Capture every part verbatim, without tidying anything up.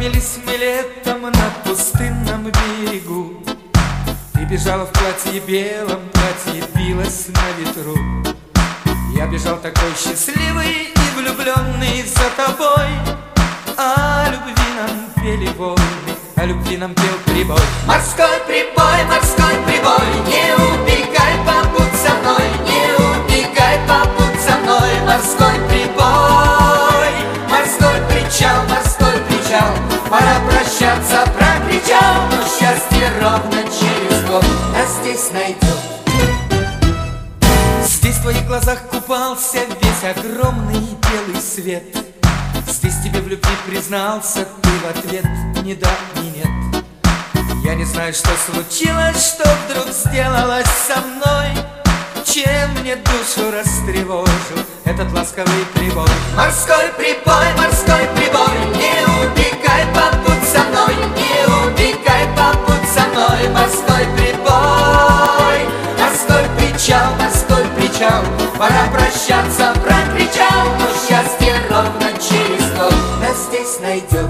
Познакомились мы летом на пустынном берегу. Ты бежала в платье белом, платье билось на ветру. Я бежал такой счастливый и влюбленный за тобой. О любви нам пели волны, о любви нам пел прибой. Морской прибой, морской прибой, не убегай, побудь со мной, не убегай, побудь со мной. Морской прибой, морской причал, морской причал, пора прощаться, прокричал. Но счастье ровно через год нас здесь найдет. Здесь в твоих глазах купался весь огромный белый свет. Здесь тебе в любви признался, ты в ответ ни да, ни нет. Я не знаю, что случилось, что вдруг сделалось со мной, чем мне душу растревожил этот ласковый прибой. Морской прибой, морской прибой, не убегай, побудь со мной, не убегай, побудь со мной. Морской прибой, морской причал, морской причал, пора прощаться, прокричал. Но счастье ровно через год нас здесь найдет.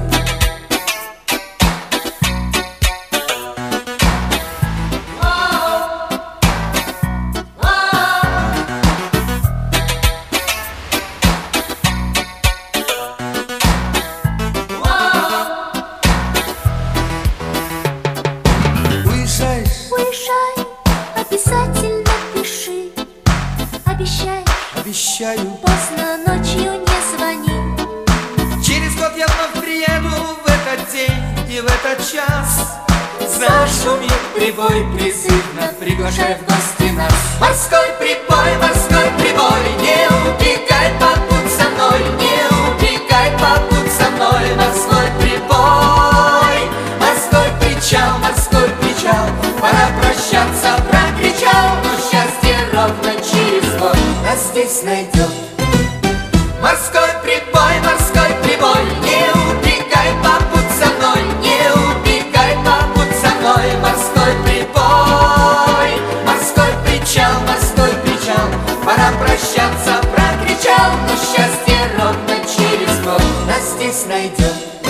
Уезжай, обязательно пиши. Обещаешь? Обещаю. Поздно ночью не звони. Через год я вновь приеду в этот день и в этот час. Зашумит прибой призывно, приглашая в гости нас. Морской прибой, морской прибой, не убегай, побудь со мной, не убегай, побудь со мной. Морской прибой, морской причал, морской причал, пора прощаться, прокричал. Но счастье ровно через год нас здесь найдет. Морской прибой, морской прибой, не убегай, побудь со мной, не убегай, побудь со мной. Морской прибой, морской причал, морской причал, пора прощаться, прокричал. Но счастье ровно через год нас здесь найдет.